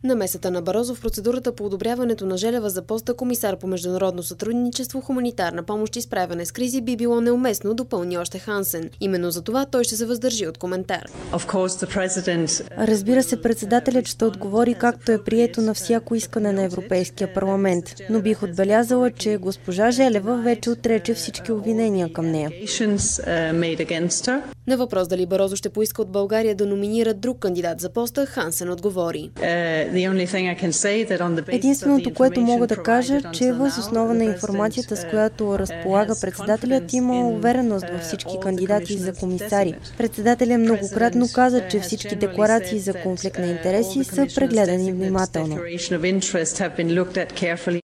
Намесата на Барозу в процедурата по одобряването на Желева за поста комисар по международно сътрудничество, хуманитарна помощ и справяне с кризи би било неуместно, допълни още Хансен. Именно за това той ще се въздържи от коментар. Разбира се, председателят ще отговори както е прието на всяко искане на Европейския парламент, но бих отбелязала, че госпожа Желева вече отрече всички обвинения към нея. На въпрос дали Барозу ще поиска от България да номинира друг кандидат за поста, Хансен отговори. Единственото, което мога да кажа, че въз основа на информацията, с която разполага председателят, има увереност във всички кандидати за комисари. Председателят многократно каза, че всички декларации за конфликт на интереси са прегледани внимателно.